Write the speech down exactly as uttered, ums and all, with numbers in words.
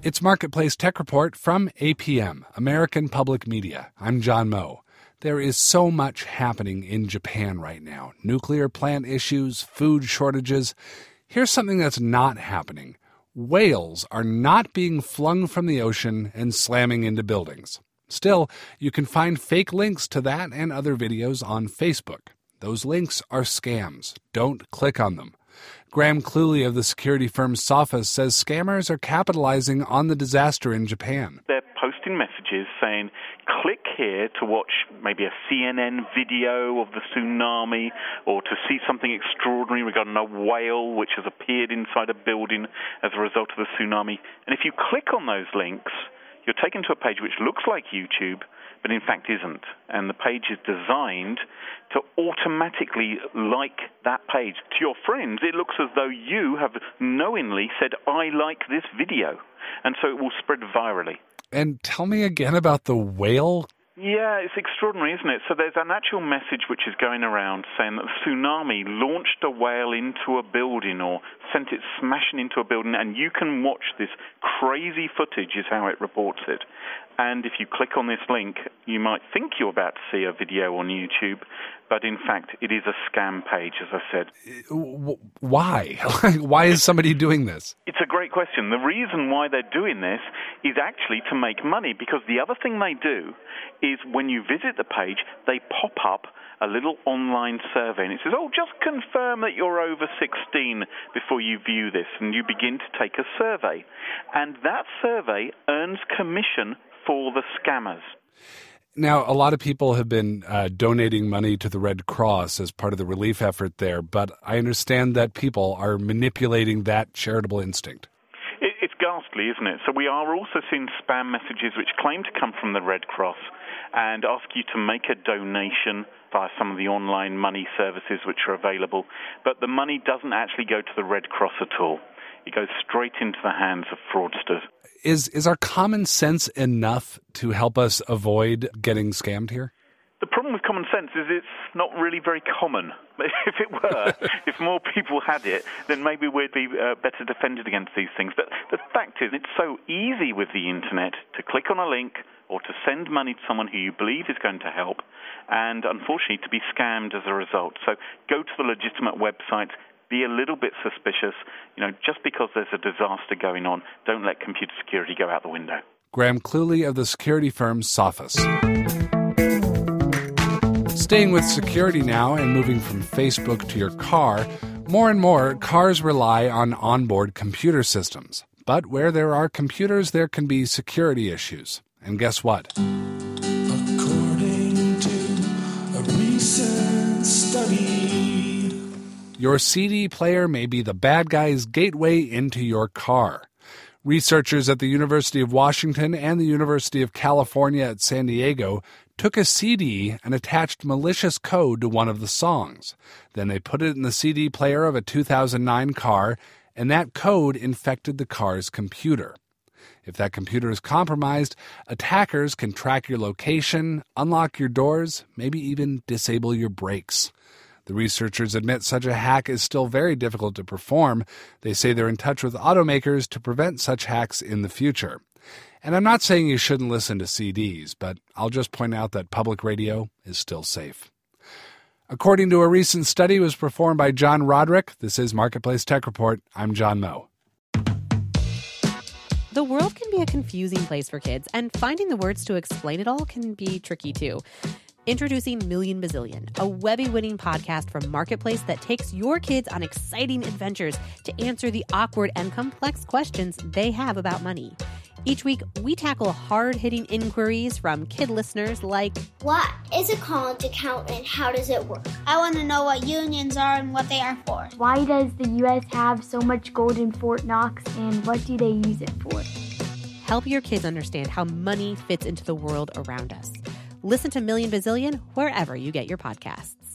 It's Marketplace Tech Report from A P M, American Public Media. I'm John Moe. There is so much happening in Japan right now. Nuclear plant issues, food shortages. Here's something that's not happening. Whales are not being flung from the ocean and slamming into buildings. Still, you can find fake links to that and other videos on Facebook. Those links are scams. Don't click on them. Graham Cluley of the security firm Sophos says scammers are capitalizing on the disaster in Japan. They're posting messages saying, click here to watch maybe a C N N video of the tsunami or to see something extraordinary regarding a whale which has appeared inside a building as a result of the tsunami. And if you click on those links, you're taken to a page which looks like YouTube, but in fact isn't. And the page is designed to automatically like that page. To your friends, it looks as though you have knowingly said, I like this video. And so it will spread virally. And tell me again about the whale. Yeah, it's extraordinary, isn't it? So there's an actual message which is going around saying that the tsunami launched a whale into a building or sent it smashing into a building, and you can watch this crazy footage is how it reports it. And if you click on this link, you might think you're about to see a video on YouTube, but in fact, it is a scam page, as I said. Why? Why is somebody doing this? It's a great question. The reason why they're doing this is actually to make money, because the other thing they do is when you visit the page, they pop up a little online survey, and it says, oh, just confirm that you're over sixteen before you view this, and you begin to take a survey. And that survey earns commission for the scammers. Now, a lot of people have been uh, donating money to the Red Cross as part of the relief effort there, but I understand that people are manipulating that charitable instinct. It, it's ghastly, isn't it? So we are also seeing spam messages which claim to come from the Red Cross and ask you to make a donation via some of the online money services which are available, but the money doesn't actually go to the Red Cross at all. It goes straight into the hands of fraudsters. Is is our common sense enough to help us avoid getting scammed here? The problem with common sense is it's not really very common. If it were, if more people had it, then maybe we'd be uh, better defended against these things. But the fact is, it's so easy with the internet to click on a link or to send money to someone who you believe is going to help, and unfortunately to be scammed as a result. So go to the legitimate websites. Be a little bit suspicious. You know, just because there's a disaster going on, don't let computer security go out the window. Graham Cluley of the security firm Sophos. Staying with security now and moving from Facebook to your car, more and more cars rely on onboard computer systems. But where there are computers, there can be security issues. And guess what? According to a recent study, your C D player may be the bad guy's gateway into your car. Researchers at the University of Washington and the University of California at San Diego took a C D and attached malicious code to one of the songs. Then they put it in the C D player of a two thousand nine car, and that code infected the car's computer. If that computer is compromised, attackers can track your location, unlock your doors, maybe even disable your brakes. The researchers admit such a hack is still very difficult to perform. They say they're in touch with automakers to prevent such hacks in the future. And I'm not saying you shouldn't listen to C Ds, but I'll just point out that public radio is still safe. According to a recent study was performed by John Roderick, this is Marketplace Tech Report. I'm John Moe. The world can be a confusing place for kids, and finding the words to explain it all can be tricky too. Introducing Million Bazillion, a Webby-winning podcast from Marketplace that takes your kids on exciting adventures to answer the awkward and complex questions they have about money. Each week, we tackle hard-hitting inquiries from kid listeners like, what is a college account and how does it work? I want to know what unions are and what they are for. Why does the U S have so much gold in Fort Knox, and what do they use it for? Help your kids understand how money fits into the world around us. Listen to Million Bazillion wherever you get your podcasts.